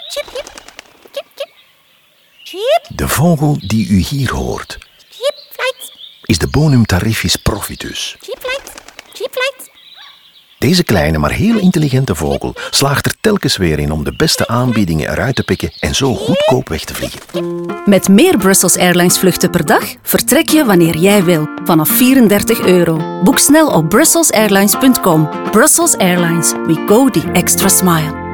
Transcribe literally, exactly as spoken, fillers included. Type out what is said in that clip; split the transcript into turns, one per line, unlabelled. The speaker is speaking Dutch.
Chip, chip. Chip, chip. Chip.
De vogel die u hier hoort
Chip, flight.
is de Bonum tarifis profitus.
Chip, flight. Chip, flight.
Deze kleine, maar heel intelligente vogel slaagt er telkens weer in om de beste aanbiedingen eruit te pikken en zo goedkoop weg te vliegen.
Met meer Brussels Airlines vluchten per dag vertrek je wanneer jij wil, vanaf vierendertig euro. Boek snel op brussels airlines punt com. Brussels Airlines, we go the extra smile.